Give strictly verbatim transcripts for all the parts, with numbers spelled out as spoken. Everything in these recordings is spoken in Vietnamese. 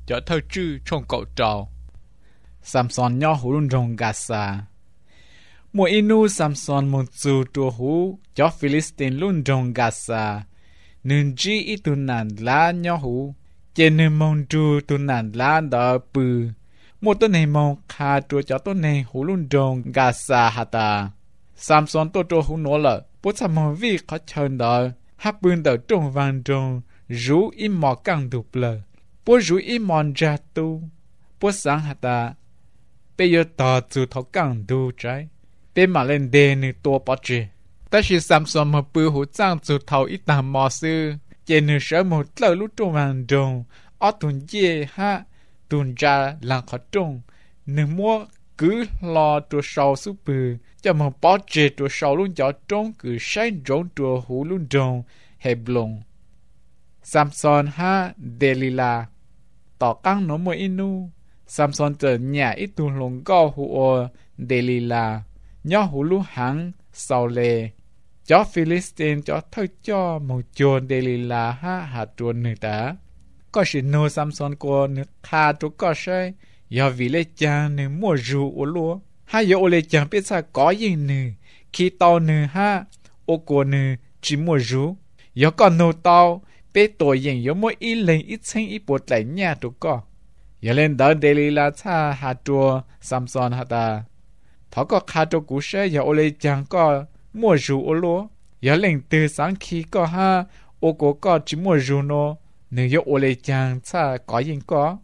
cho thơ chư trong cậu trò Samson nhỏ hú luôn rồng gà xa mùa inu Samson một dù trùa hú cho Philistine luôn rồng gà xa nên chỉ ít tu nàn lá nhỏ hú trên nên mong trù tu nàn lá đỡ bự một tuần này mong khá trùa cho tuần này hú luôn rồng gà xa hả ta Samson tô trùa hú nổ lợ bố xa mong vi khó chân đỡ hát bươn đỡ trông vàng trông rú im mò căng đục lờ bố rú im mòn ra tu bố sáng hả ta bây giờ tỏ dù thấu căng đu trái bây mà lên đề nữ tổ bỏ trì ta chỉ Samson mà bư hữu trang dù thấu ít tàm mò sư chế nữ sở một lỡ lúc trông vàng trông ở tuần dê ha tuần ra làng khó trông nữ mua cứ lo trùa sầu sư bư cho mà bỏ trì trùa sầu luôn cho trông cứ sáng rộng trùa hữu luôn trông hẹp lông Samson ha Delila tỏ căng nó mỗi inu Samson trở nhà ít tu lồng cao hùa Delila nhỏ hù lũ hăng sau lề cho Philistine cho thơ cho một chuồn Delila ha hạt chuồn nữ ta có sự nô Samson của nữ khá chú có sẽ do vì lê chàng nữ mua rượu ô lúa hay do ô lê chàng biết sao có gì nữ khi tao nữ ha ô của nữ chỉ mua rượu do còn nô tao biết tội hình do mỗi ý lên ít sinh ít bột lại nhà chú có giờ lên đó Delila cha hạt chùa Samson hạt ta thọ có khá cho cú sẽ giờ ô lê chàng có mua rượu ô lúa giờ lên từ sáng khi có ha ô cố có chỉ mua rượu nó nếu giờ ô lê chàng cha có gì có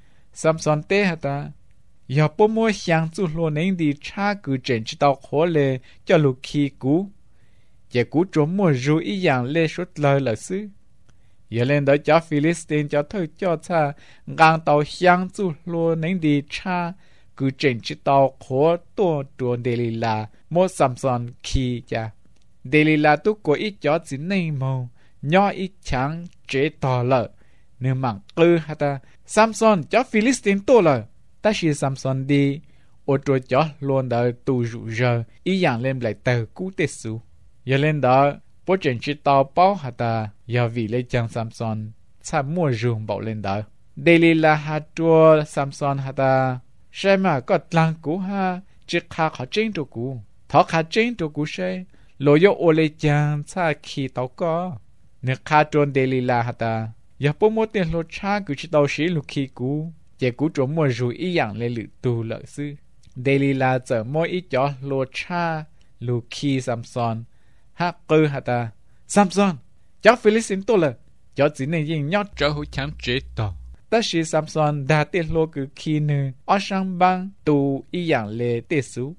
Samson tê hả ta giờ bố mua hàng chú lúa nên đi cha cứ trên chỉ tao khó lê cho lục khi cú giờ cú trốn mua rượu ý dạng lê suốt lời là xứ giờ lên đó cho Philistine cho thơ cho cha ngang tàu hàng chú lúa nên đi cha cứ trên chỉ tàu khó tổ tuần Delila mua Samson khi cha Delila tu có ít cho chỉ nên màu nhỏ ít chẳng chế tỏ lợ nếu mảng cư hả ta Samson cho Philistine tổ lợ ta chỉ Samson đi ô tô cho luôn đợi tù rủ giờ ý dạng lên lại tờ cú tết su giờ lên đó bố trên chỉ tàu bao hả ta giờ vì lấy chàng Samson cha mua rừng bảo lên đó Delila hạt chua Samson hả ta sẽ mà có lăng cú ha chỉ khá khó chính đồ cú thọ khá chính đồ cú sẽ lối yo ô lê chàng cha khi tao có nếu khá trốn Delila hả ta giờ bố mô tiền lô cha cứ chỉ tao sĩ lục khi cú chỉ cú trốn mua rùi ý dạng lên lự tù lợi sư Delila giờ mỗi ý cho lô cha lục khi Samson ha cư hả ta Samson cháu Philistine tôi là cháu chỉ nên nhìn nhót trở hữu chẳng chế tỏ ta sĩ Samson đã tiết lộ cứ khi nữ ở sang bang tù ý dạng lệ tiết xú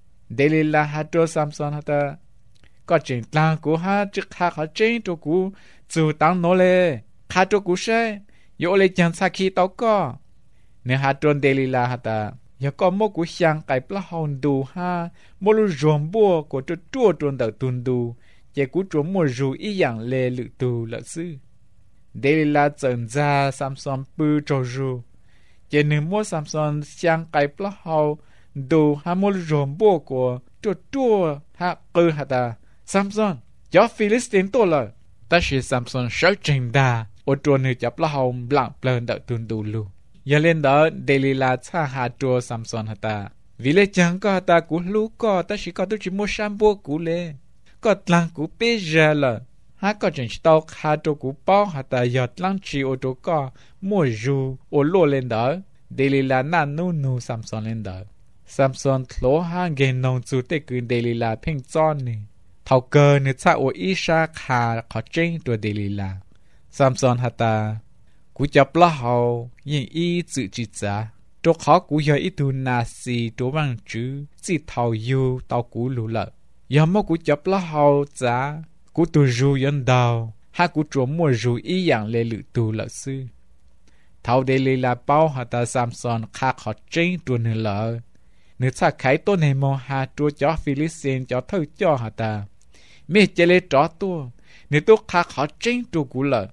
Delila hạt trô Samson hả ta có trình tăng của ha trước hạ khó trình trô cú dù tăng nô lệ hạ trô cú xe dỗ lệ chẳng xa khi tao có nếu hạt trôn Delila hả ta giờ có một cú sang cái plá hồn đù ha một lưu rộm bùa của trô chua trôn đỡ tuần đù chỉ cú trốn một rù ý dạng lệ lự tù lợi sư Delila dẫn ra Samson bư trò rù chỉ nếu mua Samson sang cái plá hồn đù ha một lưu rộm bùa của trô chua ha cư hả ta Samson cho Philistine tổ lợi ta chỉ Samson sợ trình đà ô trôn nữ chấp lá hồng lặng plơn đỡ tuần đù lù giờ lên đó Delila cha hạ trô Samson hả ta vì lẽ chẳng có ta cú lú có ta chỉ có tôi chỉ mua sam bùa cú lệ có lăng cú bê ra là ha có trình tao hạ trô cú bao hả ta giọt lăng chỉ ô trô có mua rù ô lô lên đó Delila nà nụ nụ Samson lên đó Samson lỗ ha ghen nông chú tê cứ Delila phênh chọn nè thảo cơ nữ cha ô Isha khá khó trình trô Delila Samson hả ta cú chấp lá hầu nhìn ý tự chỉ giá trô khó cú hiểu ý tu nà xì trô bằng chữ chỉ thảo yêu tao cú lũ lợ giờ mô cú chấp lá hầu giá cú tu rù yên đào ha cú trô mua rù ý dạng lê lự tu lợ sư thảo đề lê là bao hả ta Samson khá khó trình trô nữ lợ nữ cha khái tôn hề mô hà trô cho Philistine cho thơ cho hả ta mê chê lê tró tua nữ tu khá khó trình trô cú lợ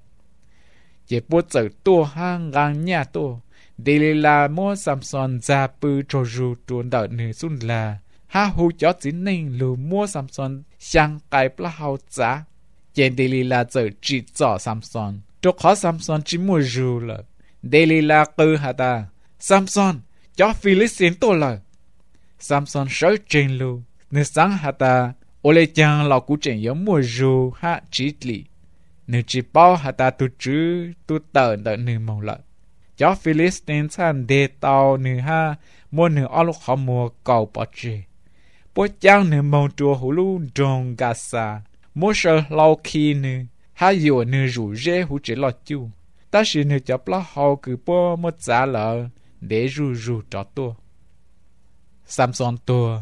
chỉ bố trở tua hang ngang nhà tua Delila mua Samson ra bư trò rù truôn đợi nữ xuân là ha hù cho chính nên lù mua Samson sang cái plá hào giá trên Delila trở chỉ cho Samson trô khó Samson chỉ mua rù là Delila cư hả ta Samson cho Philistine tổ lời Samson sớ trên lưu nếu sáng hả ta ô lê chàng lò cú trên giống mùa rù hạ trí lì nếu chỉ bao hả ta tu chứ tu tờ đợi nửa mong lợi cho Philistine sang đề tàu nửa ha mua nửa ở lúc họ mua cầu bỏ chê bố chàng nửa mong chùa hữu lưu trông gà xa mua sơ lau khi nửa ha dùa nửa rủ rê hữu chế lọ chú ta chỉ nửa chấp lá hậu cứ bố một giá lợ để rủ rủ cho tua Samson tua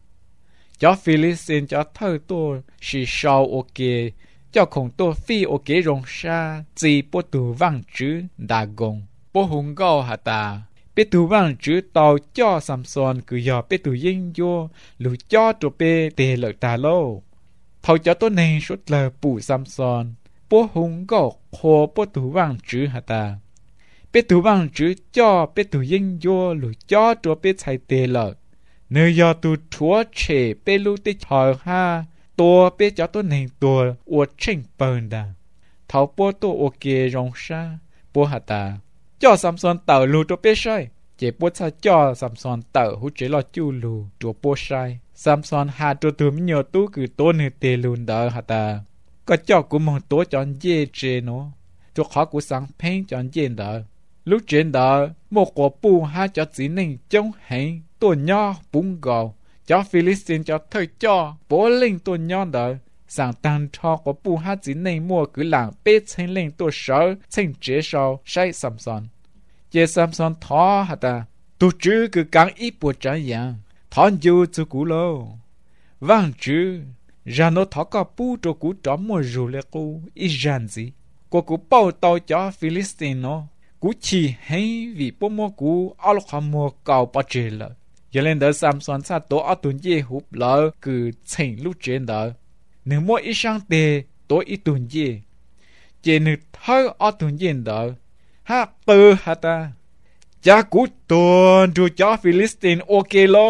cho Philistine cho thơ tua chỉ sau ok cho khổng tua phi ok rong xa chỉ bố tù vang chữ đà gồng bố hùng gao hả ta biết tù vang chữ tàu cho Samson cứ dò biết tù yên vô lù cho tù bê tê lợi ta lô thầu cho tôi này suốt lời bù Samson bố hùng gao khô bố tù vang chữ hả ta biết tù vang chữ cho biết tù yên vô lù cho tù bê chạy tê lợi nơi do tù chúa trẻ bê lưu tê thờ haตัวเป้เจ้าตัวหนึ่งตัวอวดเชิงเปิลดาเท่าปัวตัวโอเครองชาปัวหัตาจ่อซัมซอนเต่าลูตัวเป้ใช่เจ็บปัวชาจ่อซัมซอนเต่าหูเจลอจูลูตัวปัวใช่ซัมซอนหาตัวตัวมิโยตู้คือตัวหนึ่งเตลูนเดอหัตาก็จ่อกูมองตัวจอนเย่เจโนตัวขอกูสั่งเพ่งจอนเย่เดอลูกเจนเดอโมกว่าปูหาจอจีหนึ่งจงเห็นตัวย่อปุ้งเกาcho Philistine cho thời cho bố linh tuần nhon đỡ sang tăng cho của bù hát chỉ này mua cứ làng bê trên linh tuần sở trên chế sau sai Samson chế Samson thọ hả ta tu chứ cứ càng ít bùa trả dạng thọ dù cho cú lô vang chứ ra nó thọ cả bù cho cú trọ mua rù lệ cú ít ràn gì của cú bao tàu cho Philistine nó cú chỉ hay vì bố mua cú ao lúc họ mua cầu bao chế lợi giờ lên đó Samson sa tổ ở tuần dê hụp lỡ cứ chỉnh lúc trên đó nếu mua ít sang tê tổ ít tuần dê chỉ nếu thơ ở tuần dê đó ha bơ ha ta cha cú tuần rồi cho Philistine ok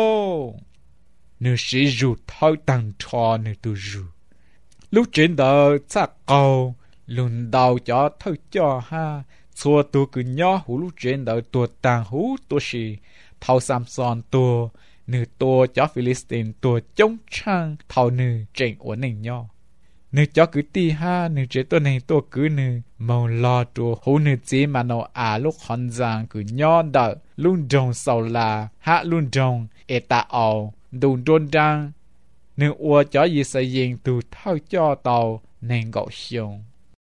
lo nếu sĩ rủ thơ tăng cho nếu tu rủ lúc trên đó cha cầu lùn đầu cho thơ cho ha xua tu cứ nhỏ hú lúc trên đó tu tăng hú tu sĩ thầu Samsonตัวหนึ่งตัวเจ้าฟิลิสเตีนตัวจงช่างเท่าหนึ่งเจ๋งอวหนึ่งย่อหนึ่งเจ้าคือตีห้าหนึ่งเจ้าตัวหนึ่งตัวคือหนึ่งมองรอตัวหูหนึ่งจีมันเอาอาลูกฮอนจางคือย่อเดอลุนจงเสาลาฮะลุนจงเอตาเอาดูโดนดังหนึ่งอัวเจ้ายิสยิงตัวเท่าเจ้าเตาหนึ่งเกาะชง